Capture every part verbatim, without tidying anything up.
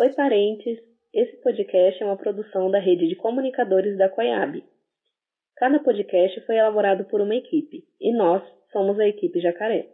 Oi, parentes! Esse podcast é uma produção da rede de comunicadores da Coiab. Cada podcast foi elaborado por uma equipe, e nós somos a equipe Jacaré.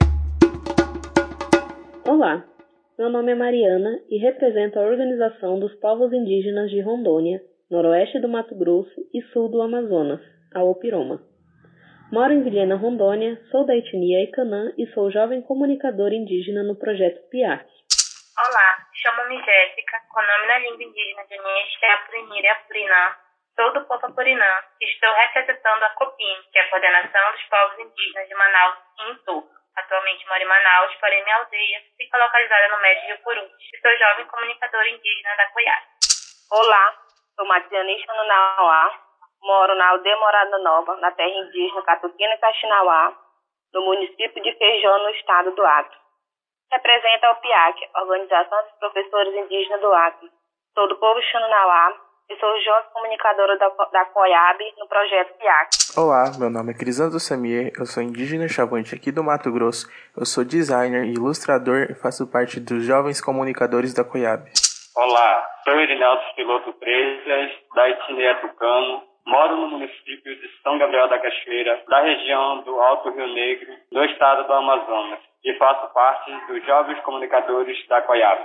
Olá, meu nome é Mariana e represento a Organização dos Povos Indígenas de Rondônia, Noroeste do Mato Grosso e Sul do Amazonas, a Opiroma. Moro em Vilhena, Rondônia, sou da etnia Icanã e sou jovem comunicadora indígena no projeto PIAC. Olá, chamo-me Jéssica, com nome na língua indígena de Nieste Apurinira e Apurinã. Sou do povo Apurinã e estou representando a COPIN, que é a Coordenação dos Povos Indígenas de Manaus e Intu. Atualmente moro em Manaus, porém minha aldeia fica localizada no médio Rio Purus. E sou jovem comunicadora indígena da Coiab. Olá, sou Matianisha Nunauá, moro na aldeia Morada Nova, na terra indígena Catuquina Caxinauá, no município de Feijó, no estado do Acre. Representa a PIAC, Organização dos Professores Indígenas do Acre. Sou do povo Xanunauá e sou jovem comunicadora da, da Coiab no projeto PIAC. Olá, meu nome é Crisando Samier, eu sou indígena chavante aqui do Mato Grosso, eu sou designer e ilustrador e faço parte dos jovens comunicadores da Coiab. Olá, sou Irinaldo Piloto Presas, da etnia Tucano, moro no município de São Gabriel da Cachoeira, da região do Alto Rio Negro, do estado do Amazonas, e faço parte dos jovens comunicadores da Coiab.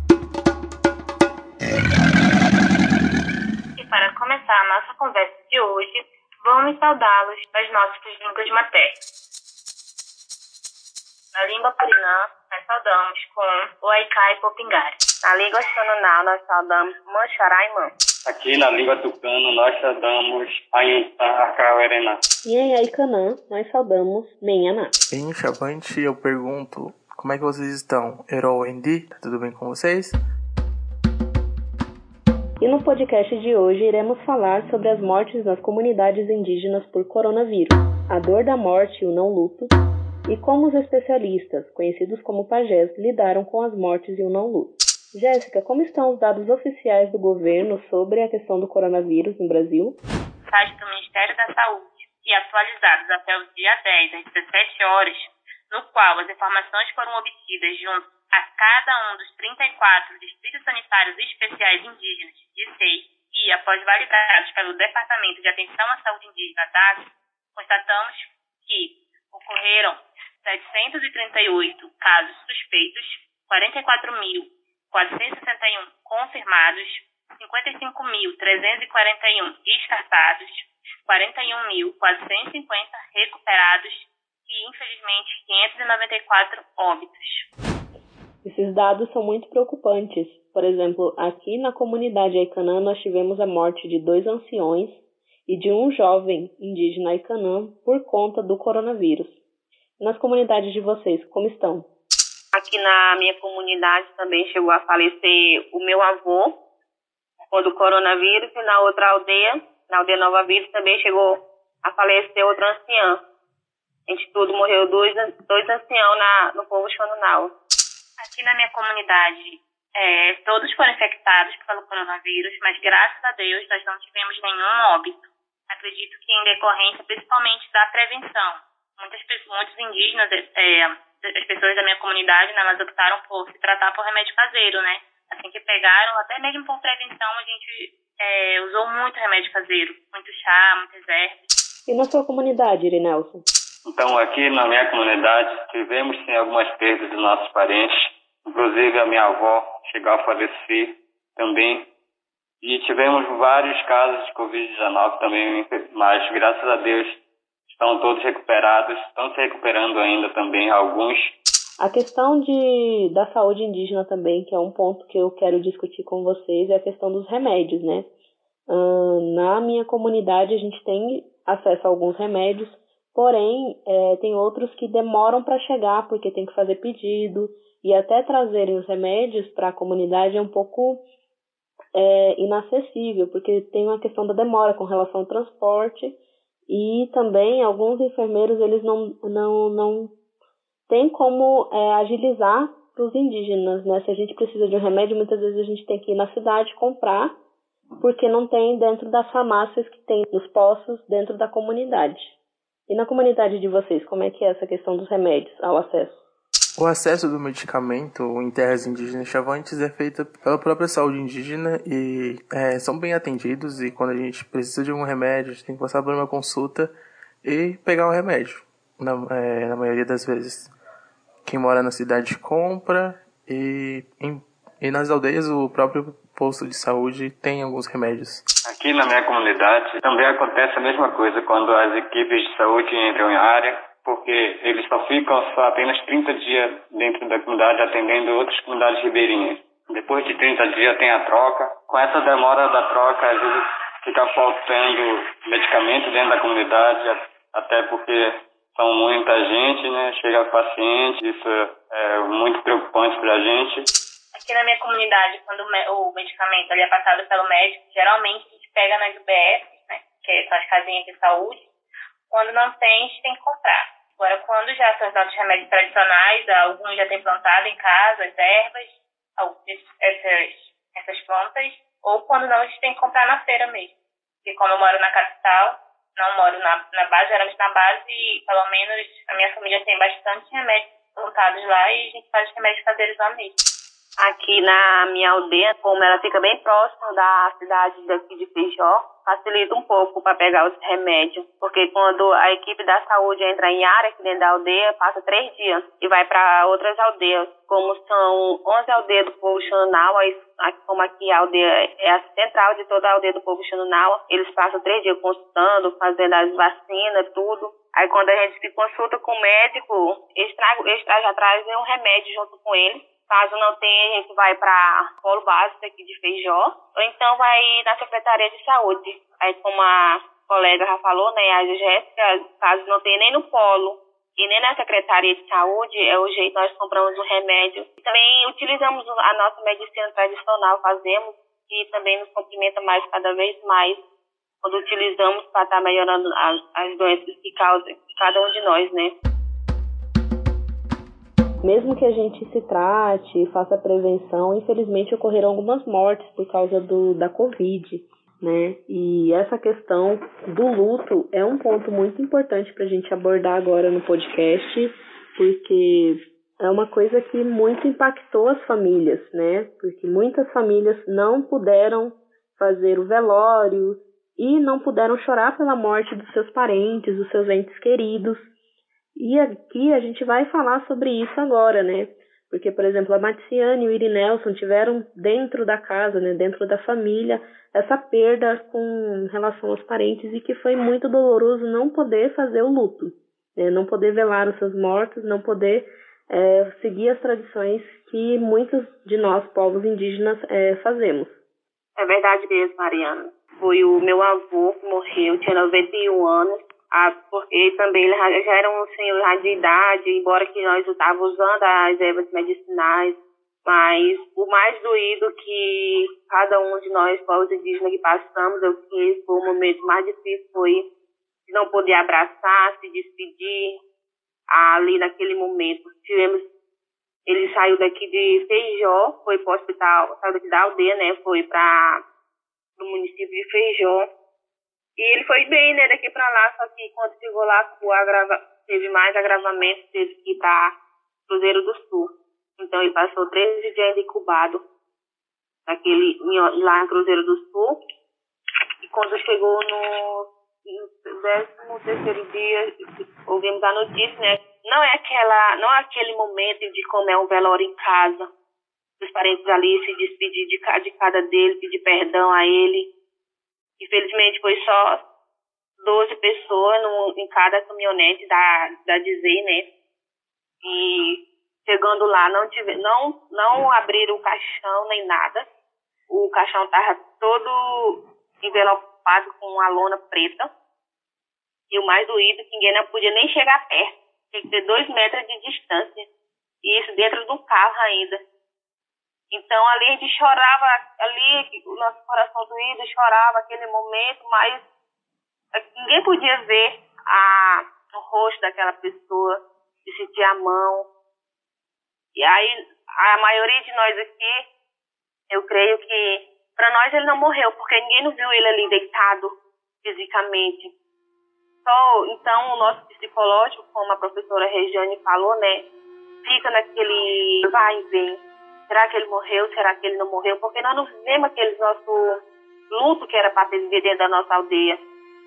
E para começar a nossa conversa de hoje, vamos saudá-los das nossas línguas maternas. Na língua Purinã, nós saudamos com o Aikai Popingari. Na língua Xanunau, nós saudamos Mancharaimã. Aqui na língua Tucano, nós saudamos Aintaracauerená. E em Aicanã, nós saudamos Menhaná. Em chavante, eu pergunto, como é que vocês estão? Eroendi, tá tudo bem com vocês? E no podcast de hoje iremos falar sobre as mortes nas comunidades indígenas por coronavírus, a dor da morte e o não luto, e como os especialistas, conhecidos como pajés, lidaram com as mortes e o não luto. Jéssica, como estão os dados oficiais do governo sobre a questão do coronavírus no Brasil? Site do Ministério da Saúde e atualizados até o dia dez, às dezessete horas, no qual as informações foram obtidas junto a cada um dos trinta e quatro distritos sanitários especiais indígenas de seis e após validados pelo Departamento de Atenção à Saúde Indígena D A S, constatamos que ocorreram setecentos e trinta e oito casos suspeitos, quarenta e quatro mil quatrocentos e sessenta e um confirmados, cinquenta e cinco mil trezentos e quarenta e um descartados, quarenta e um mil quatrocentos e cinquenta recuperados e, infelizmente, quinhentos e noventa e quatro óbitos. Esses dados são muito preocupantes. Por exemplo, aqui na comunidade Aicanã nós tivemos a morte de dois anciões e de um jovem indígena Aicanã por conta do coronavírus. Nas comunidades de vocês, como estão? Aqui na minha comunidade também chegou a falecer o meu avô com o coronavírus e na outra aldeia, na aldeia Nova Vila, também chegou a falecer outra anciã. A gente tudo morreu dois, dois anciãos na, no povo Xanunau. Aqui na minha comunidade, é, todos foram infectados pelo coronavírus, mas graças a Deus nós não tivemos nenhum óbito. Acredito que em decorrência principalmente da prevenção. Muitas pessoas, muitos indígenas, é, as pessoas da minha comunidade, né, elas optaram por se tratar por remédio caseiro, né? Assim que pegaram, até mesmo por prevenção, a gente é, usou muito remédio caseiro, muito chá, muitas ervas. E na sua comunidade, Irinelson? Então, aqui na minha comunidade, tivemos sim algumas perdas de nossos parentes, inclusive a minha avó chegou a falecer também, e tivemos vários casos de covid dezenove também, mas graças a Deus estão todos recuperados, estão se recuperando ainda também alguns. A questão de, da saúde indígena também, que é um ponto que eu quero discutir com vocês, é a questão dos remédios, né? Hum, na minha comunidade a gente tem acesso a alguns remédios, porém é, tem outros que demoram para chegar, porque tem que fazer pedido, e até trazerem os remédios para a comunidade é um pouco é, inacessível, porque tem uma questão da demora com relação ao transporte, e também alguns enfermeiros eles não, não, não têm como é, agilizar para os indígenas, né? Se a gente precisa de um remédio, muitas vezes a gente tem que ir na cidade comprar, porque não tem dentro das farmácias que tem nos postos dentro da comunidade. E na comunidade de vocês, como é que é essa questão dos remédios ao acesso? O acesso do medicamento em terras indígenas chavantes é feito pela própria saúde indígena e é, são bem atendidos, e quando a gente precisa de um remédio, a gente tem que passar por uma consulta e pegar o remédio, na, é, na maioria das vezes. Quem mora na cidade compra e, em, e nas aldeias o próprio posto de saúde tem alguns remédios. Aqui na minha comunidade também acontece a mesma coisa quando as equipes de saúde entram em área, porque eles só ficam só apenas trinta dias dentro da comunidade atendendo outras comunidades ribeirinhas. Depois de trinta dias tem a troca. Com essa demora da troca, às vezes fica faltando medicamento dentro da comunidade, até porque são muita gente, né? Chega paciente, isso é muito preocupante para a gente. Aqui na minha comunidade, quando o medicamento ele é passado pelo médico, geralmente a gente pega nas U B Fs, né? Que são as casinhas de saúde. Quando não tem, a gente tem que comprar. Agora, quando já são os nossos remédios tradicionais, alguns já têm plantado em casa, as ervas, essas, essas plantas, ou quando não, a gente tem que comprar na feira mesmo. Porque como eu moro na capital, não moro na, na base, geralmente na base, e pelo menos a minha família tem bastante remédios plantados lá e a gente faz remédios caseiros lá mesmo. Aqui na minha aldeia, como ela fica bem próxima da cidade daqui de Feijó, facilita um pouco para pegar os remédios, porque quando a equipe da saúde entra em área aqui dentro da aldeia, passa três dias e vai para outras aldeias, como são onze aldeias do povo Xananaua, como aqui a aldeia é a central de toda a aldeia do povo Xananaua, eles passam três dias consultando, fazendo as vacinas, tudo. Aí quando a gente se consulta com o médico, eles trazem, eles trazem atrás um remédio junto com eles. Caso não tenha, a gente vai para o polo básico aqui de Feijó, ou então vai na Secretaria de Saúde. Aí, como a colega já falou, né, a Jéssica, caso não tenha nem no polo e nem na Secretaria de Saúde, é o jeito nós compramos o remédio. Também utilizamos a nossa medicina tradicional, fazemos, e também nos complementa mais cada vez mais, quando utilizamos para estar melhorando as, as doenças que causam cada um de nós, né. Mesmo que a gente se trate, faça prevenção, infelizmente ocorreram algumas mortes por causa do, da Covid, né? E essa questão do luto é um ponto muito importante para a gente abordar agora no podcast, porque é uma coisa que muito impactou as famílias, né? Porque muitas famílias não puderam fazer o velório e não puderam chorar pela morte dos seus parentes, dos seus entes queridos. E aqui a gente vai falar sobre isso agora, né? Porque, por exemplo, a Marciane e o Irinelson tiveram dentro da casa, né, dentro da família, essa perda com relação aos parentes, e que foi muito doloroso não poder fazer o luto, né? Não poder velar os seus mortos, não poder é, seguir as tradições que muitos de nós, povos indígenas, é, fazemos. É verdade mesmo, Mariana. Foi o meu avô que morreu, tinha noventa e um anos. Ah, porque também ele já era um senhor já de idade, embora que nós estávamos usando as ervas medicinais, mas o mais doído que cada um de nós, povos indígenas, que passamos, eu que foi o momento mais difícil, foi de não poder abraçar, se despedir ali naquele momento. Tivemos, ele saiu daqui de Feijó, foi para o hospital, saiu daqui da aldeia, né, foi para o município de Feijó. E ele foi bem, né, daqui para lá, só que quando chegou lá, o agrava, teve mais agravamento, teve que ir para Cruzeiro do Sul. Então ele passou treze dias incubado naquele, lá em Cruzeiro do Sul. E quando chegou no décimo terceiro dia, ouvimos a notícia, né? Não é, aquela, não é aquele momento de como é um velório em casa, os parentes ali se despedir de, de cada dele, pedir perdão a ele. Infelizmente foi só doze pessoas no, em cada caminhonete da, da Dizei, né? E chegando lá, não, tive, não, não abriram o caixão nem nada. O caixão estava todo envelopado com uma lona preta. E o mais doído, que ninguém não podia nem chegar perto. Tinha que ter dois metros de distância. E isso dentro do carro ainda. Então, ali a gente chorava, ali o nosso coração doído chorava aquele momento, mas ninguém podia ver a, o rosto daquela pessoa, de sentir a mão. E aí, a maioria de nós aqui, eu creio que, para nós ele não morreu, porque ninguém não viu ele ali deitado fisicamente. Só, então, o nosso psicológico, como a professora Regiane falou, né, fica naquele vai e vem. Será que ele morreu? Será que ele não morreu? Porque nós não vivemos aquele nosso luto que era para ter vivido dentro da nossa aldeia.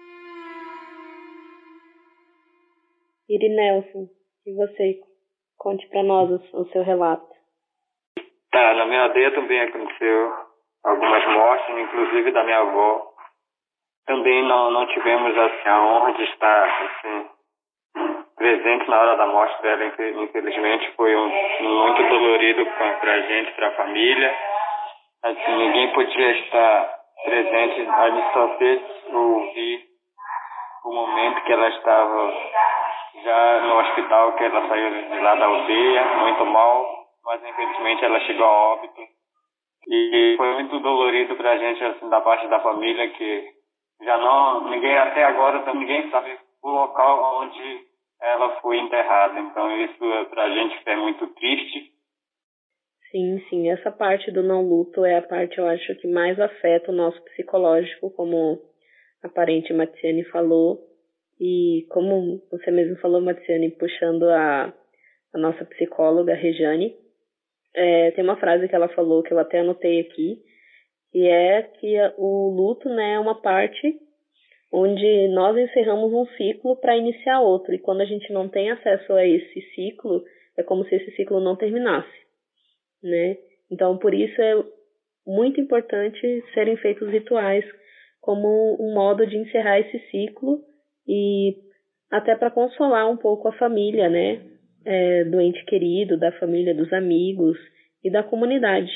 Irinelson, e você? Conte para nós o, o seu relato. Tá, na minha aldeia também aconteceu algumas mortes, inclusive da minha avó. Também não, não tivemos assim, a honra de estar assim, presente na hora da morte dela. Infelizmente foi um, muito dolorido para a gente, para a família. Assim, ninguém podia estar presente, a gente só fez ouvir o momento que ela estava já no hospital, que ela saiu de lá da aldeia, muito mal, mas infelizmente ela chegou a óbito. E foi muito dolorido para a gente, assim, da parte da família, que já não, ninguém até agora, ninguém sabe o local onde ela foi enterrada. Então isso para a gente é muito triste. Sim, sim, essa parte do não luto é a parte, eu acho, que mais afeta o nosso psicológico, como a parente Matiane falou. E como você mesmo falou, Matiane, puxando a, a nossa psicóloga, Rejane, é, tem uma frase que ela falou, que eu até anotei aqui, que é que o luto, né, é uma parte onde nós encerramos um ciclo para iniciar outro. E quando a gente não tem acesso a esse ciclo, é como se esse ciclo não terminasse, né? Então, por isso é muito importante serem feitos rituais como um modo de encerrar esse ciclo e até para consolar um pouco a família, né? É, do ente querido, da família, dos amigos e da comunidade.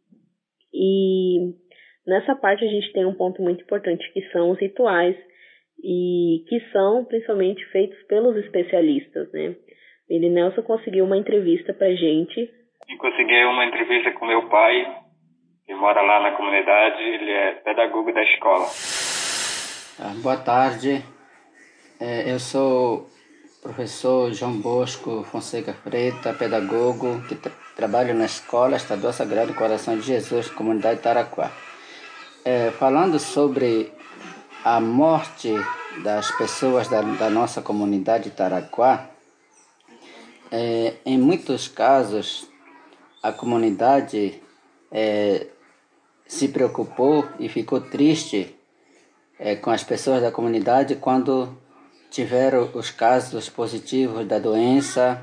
E nessa parte a gente tem um ponto muito importante, que são os rituais, e que são principalmente feitos pelos especialistas, né? O Irinelson conseguiu uma entrevista pra gente. E consegui uma entrevista com meu pai, que mora lá na comunidade, ele é pedagogo da escola. Ah, boa tarde, é, eu sou professor João Bosco Fonseca Freita, pedagogo, que tra trabalho na Escola Estadual Sagrado Coração de Jesus, comunidade Taraquá. É, falando sobre a morte das pessoas da, da nossa comunidade Taraquá, é, em muitos casos a comunidade é, se preocupou e ficou triste é, com as pessoas da comunidade quando tiveram os casos positivos da doença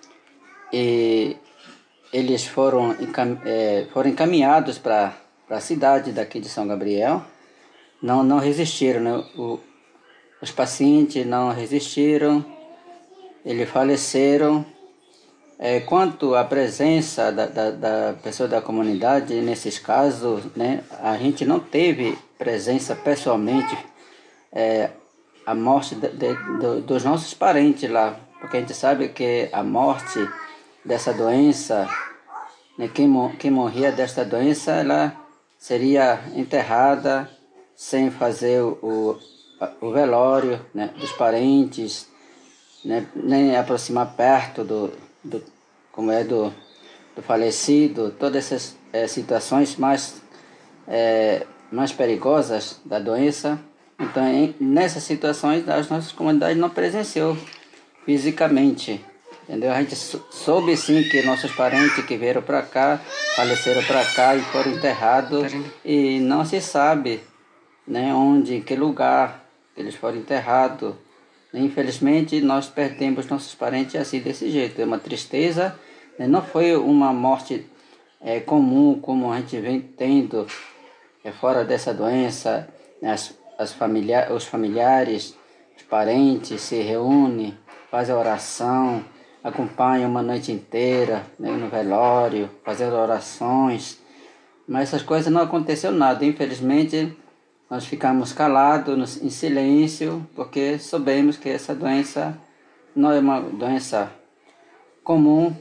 e eles foram, encam é, foram encaminhados para a cidade daqui de São Gabriel. Não, não resistiram, né? O, os pacientes não resistiram, eles faleceram. É, quanto à presença da, da, da pessoa da comunidade, nesses casos, né, a gente não teve presença pessoalmente, é, a morte de, de, de, dos nossos parentes lá, porque a gente sabe que a morte dessa doença, né, quem, quem morria desta doença, ela seria enterrada sem fazer o, o velório, né, dos parentes, né, nem aproximar perto do, do como é do, do falecido, todas essas é, situações mais, é, mais perigosas da doença. Então, em, nessas situações, as nossas comunidades não presenciou fisicamente, entendeu? A gente soube sim que nossos parentes que vieram para cá, faleceram para cá e foram enterrados, e não se sabe, né, onde, em que lugar eles foram enterrados. Infelizmente, nós perdemos nossos parentes assim, desse jeito. É uma tristeza, né? Não foi uma morte é, comum, como a gente vem tendo é, fora dessa doença. Né? As, as familia os familiares, os parentes se reúnem, fazem oração, acompanham uma noite inteira, né, no velório, fazendo orações. Mas essas coisas não aconteceu nada, infelizmente. Nós ficamos calados, em silêncio, porque soubemos que essa doença não é uma doença comum.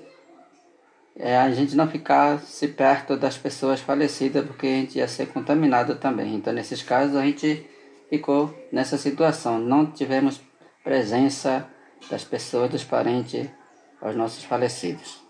É a gente não ficasse perto das pessoas falecidas, porque a gente ia ser contaminado também. Então, nesses casos, a gente ficou nessa situação. Não tivemos presença das pessoas, dos parentes, aos nossos falecidos.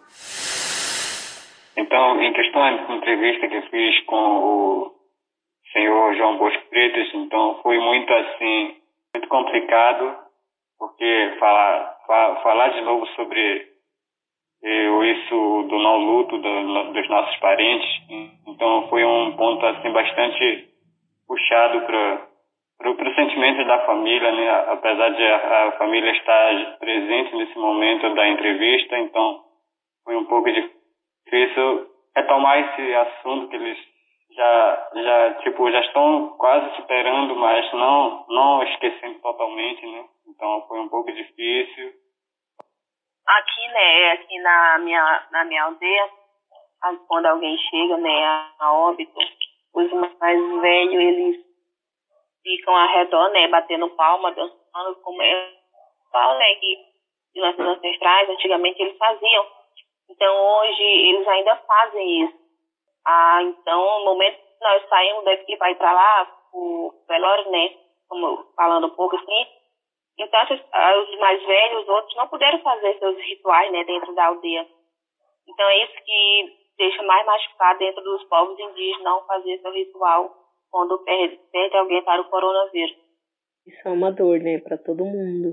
Então, em questão da entrevista que eu fiz com o senhor João Bosco Freitas, então foi muito assim, muito complicado, porque falar, falar de novo sobre ou isso do não luto do, dos nossos parentes. Então foi um ponto assim bastante puxado para para o sentimento da família, né? Apesar de a, a família estar presente nesse momento da entrevista, então foi um pouco difícil retomar esse assunto que eles já já tipo já estão quase superando, mas não não esquecendo totalmente, né? Então foi um pouco difícil. Aqui, né, aqui na minha na minha aldeia, quando alguém chega, né, a óbito, os mais velhos eles ficam ao redor, né, batendo palma, dançando, como é tal, né, que de nossos ancestrais, antigamente eles faziam. Então, hoje, eles ainda fazem isso. Ah, então, no momento que nós saímos daqui para ir para lá, o velório, né, como falando um pouco assim, então, os mais velhos, os outros, não puderam fazer seus rituais, né, dentro da aldeia. Então, é isso que deixa mais machucado dentro dos povos indígenas, não fazer seu ritual quando perde, perde alguém para o coronavírus. Isso é uma dor, né, para todo mundo.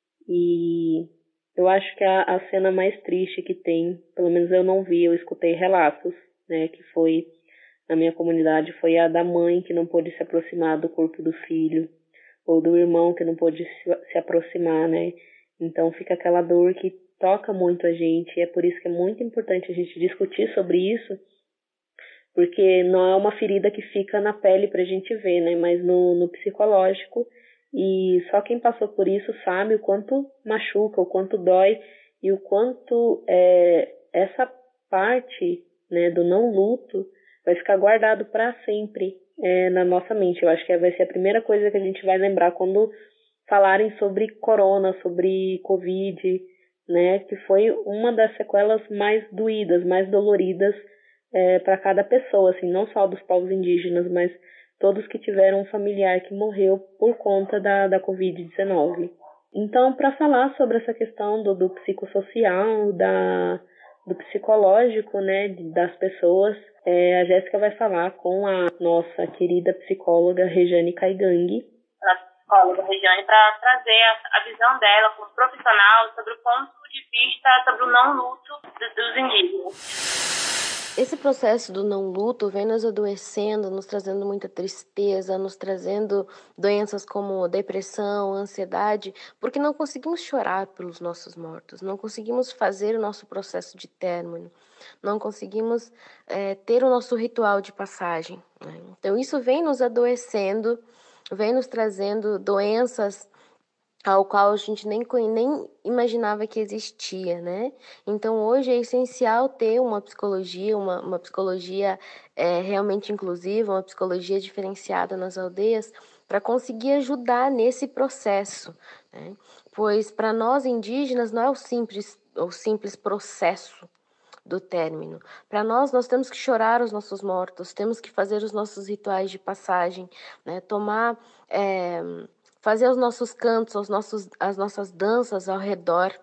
E eu acho que a, a cena mais triste que tem, pelo menos eu não vi, eu escutei relatos, né, que foi, na minha comunidade, foi a da mãe que não pôde se aproximar do corpo do filho, ou do irmão que não pôde se, se aproximar, né. Então fica aquela dor que toca muito a gente, e é por isso que é muito importante a gente discutir sobre isso, porque não é uma ferida que fica na pele pra gente ver, né, mas no, no psicológico, e só quem passou por isso sabe o quanto machuca, o quanto dói, e o quanto é, essa parte, né, do não luto vai ficar guardado para sempre é, na nossa mente. Eu acho que vai ser a primeira coisa que a gente vai lembrar quando falarem sobre corona, sobre covid, né, que foi uma das sequelas mais doídas, mais doloridas É, para cada pessoa, assim, não só dos povos indígenas, mas todos que tiveram um familiar que morreu por conta da, da covid dezenove. Então, para falar sobre essa questão do, do psicossocial, da, do psicológico, né, das pessoas, é, a Jéssica vai falar com a nossa querida psicóloga Rejane Caigangue. A psicóloga Rejane, para trazer a, a visão dela como profissional sobre o ponto de vista sobre o não luto dos, dos indígenas. Esse processo do não luto vem nos adoecendo, nos trazendo muita tristeza, nos trazendo doenças como depressão, ansiedade, porque não conseguimos chorar pelos nossos mortos, não conseguimos fazer o nosso processo de término, não conseguimos é, ter o nosso ritual de passagem, né? Então isso vem nos adoecendo, vem nos trazendo doenças ao qual a gente nem, nem imaginava que existia, né? Então, hoje é essencial ter uma psicologia, uma, uma psicologia é, realmente inclusiva, uma psicologia diferenciada nas aldeias, para conseguir ajudar nesse processo, né? Pois, para nós indígenas, não é o simples, o simples processo do término. Para nós, nós temos que chorar os nossos mortos, temos que fazer os nossos rituais de passagem, né? Tomar... É, fazer os nossos cantos, os nossos, as nossas danças ao redor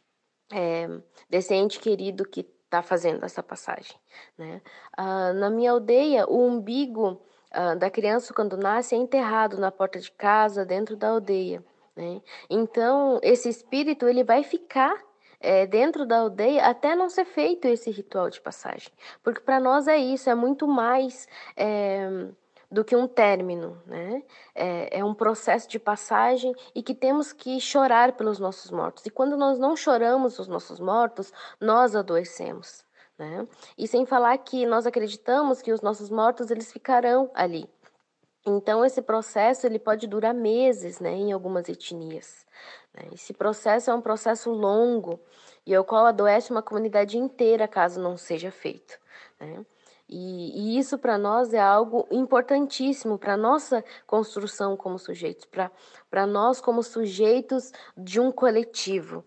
é, desse ente querido que está fazendo essa passagem, né? Ah, na minha aldeia, o umbigo ah, da criança, quando nasce, é enterrado na porta de casa, dentro da aldeia, né? Então, esse espírito ele vai ficar é, dentro da aldeia até não ser feito esse ritual de passagem, porque para nós é isso, é muito mais... É, do que um término, né? É, é um processo de passagem e que temos que chorar pelos nossos mortos. E quando nós não choramos os nossos mortos, nós adoecemos, né? E sem falar que nós acreditamos que os nossos mortos eles ficarão ali. Então esse processo ele pode durar meses, né? Em algumas etnias. Né? Esse processo é um processo longo e ao qual adoece uma comunidade inteira caso não seja feito, né? E, e isso para nós é algo importantíssimo para a nossa construção como sujeitos, para nós como sujeitos de um coletivo.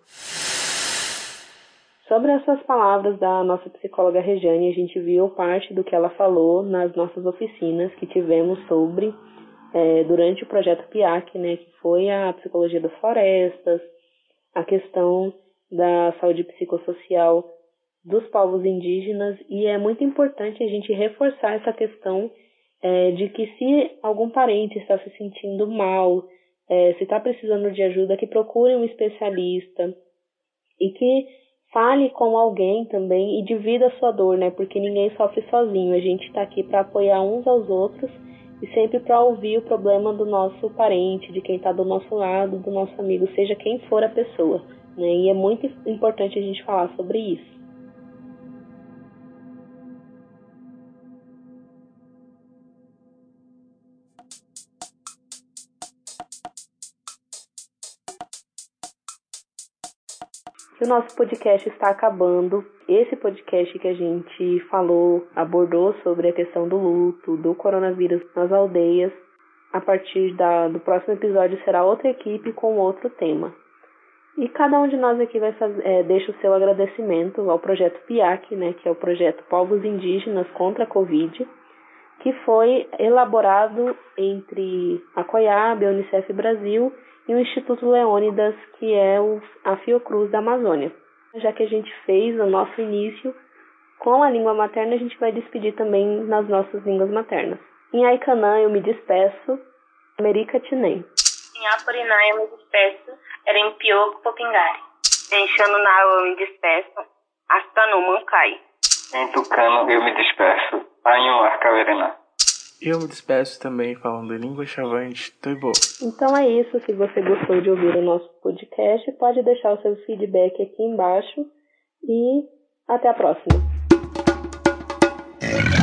Sobre essas palavras da nossa psicóloga Rejane, a gente viu parte do que ela falou nas nossas oficinas que tivemos sobre, é, durante o projeto P I A C, né, que foi a psicologia das florestas, a questão da saúde psicossocial dos povos indígenas, e é muito importante a gente reforçar essa questão é, de que se algum parente está se sentindo mal, é, se está precisando de ajuda, que procure um especialista e que fale com alguém também e divida a sua dor, né? Porque ninguém sofre sozinho. A gente está aqui para apoiar uns aos outros e sempre para ouvir o problema do nosso parente, de quem está do nosso lado, do nosso amigo, seja quem for a pessoa, né? E é muito importante a gente falar sobre isso. O nosso podcast está acabando. Esse podcast que a gente falou, abordou sobre a questão do luto, do coronavírus nas aldeias. A partir da, do próximo episódio será outra equipe com outro tema. E cada um de nós aqui vai fazer, é, deixa o seu agradecimento ao projeto P I A C, né, que é o projeto Povos Indígenas contra a Covid, que foi elaborado entre a COIAB, a Unicef Brasil e o Instituto Leônidas, que é o, a Fiocruz da Amazônia. Já que a gente fez o nosso início com a língua materna, a gente vai despedir também nas nossas línguas maternas. Em Aikanã eu me despeço, America Tinem. Em Apurinã eu me despeço, Erempioco Popingari. Em Xanunau eu me despeço, Astanu Mancai. Em Tucano eu me despeço, Anhu Arcaverená. Eu me despeço também falando em língua chavante, Toibo. Então é isso, se você gostou de ouvir o nosso podcast, pode deixar o seu feedback aqui embaixo e até a próxima.